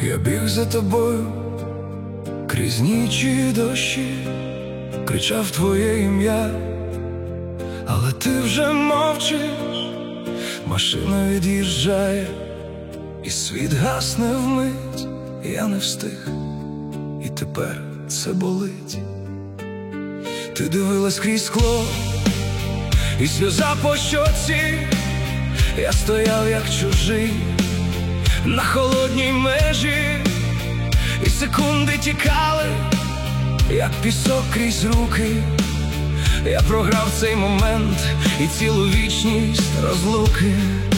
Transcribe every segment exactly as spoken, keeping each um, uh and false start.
Я біг за тобою крізь ніч і дощі, кричав твоє ім'я, але ти вже мовчиш. Машина від'їжджає, і світ гасне вмить. Я не встиг, і тепер це болить. Ти дивилась крізь скло, і сльоза по щоці. Я стояв як чужий на холодній межі, і секунди тікали, як пісок крізь руки. Я програв цей момент і цілу вічність розлуки.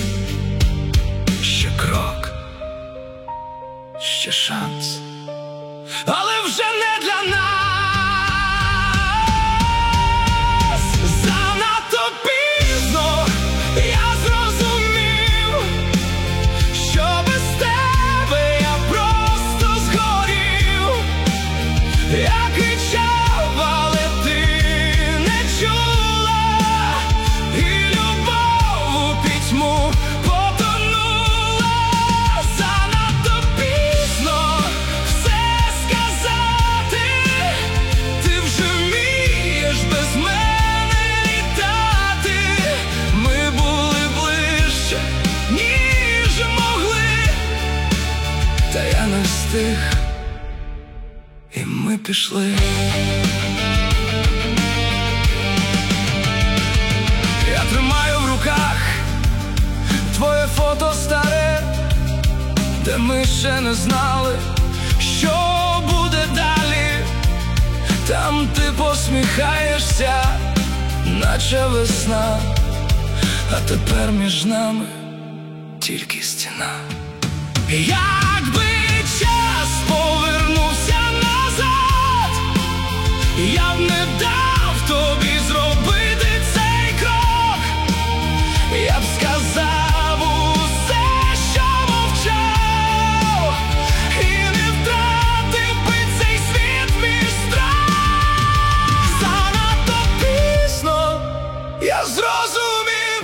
Ще крок, ще шанс, але вже не для нас. Занадто пізно я зрозумів, що без тебе я просто згорів. Я кричав, але ти не чула, і любов у пітьму потонула. Занадто пізно все сказати, ти вже вмієш без мене літати. Ми були ближче, ніж могли, та я не встиг, і ми пішли. Я тримаю в руках твоє фото старе, де ми ще не знали, що буде далі. Там ти посміхаєшся, наче весна, а тепер між нами тільки стіна. Якби час повернувся назад, я б не дав тобі зробити цей крок. Я б сказав усе, що мовчав, і не втратив би цей світ між страх. Занадто пізно я зрозумів,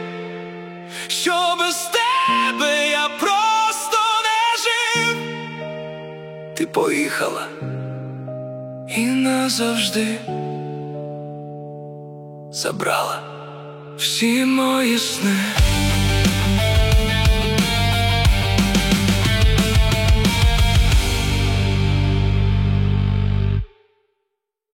що без тебе я просто не жив. Ти поїхала і назавжди забрала всі мої сни.